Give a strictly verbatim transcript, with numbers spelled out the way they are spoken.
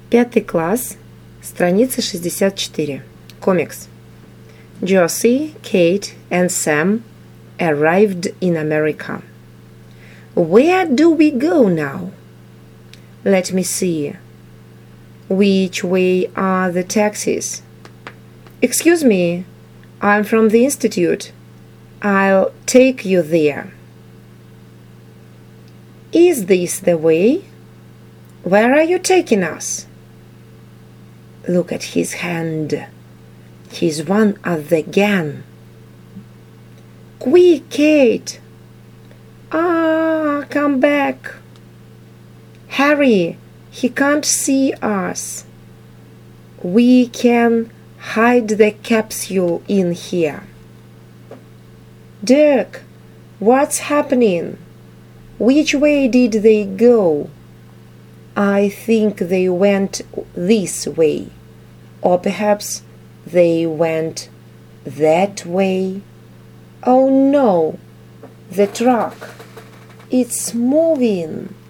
Пятый класс, страница шестьдесят четыре. Комикс. Josie, Kate, and Sam arrived in America. Where do we go now? Let me see. Which way are the taxis? Excuse me, I'm from the institute. I'll take you there. Is this the way? Where are you taking us? Look at his hand. He's one of the gang. Quick, Kate! Ah, come back! Hurry! He can't see us. We can hide the capsule in here. Dirk, what's happening? Which way did they go? I think they went this way. Or perhaps they went that way. Oh no! The truck! It's moving!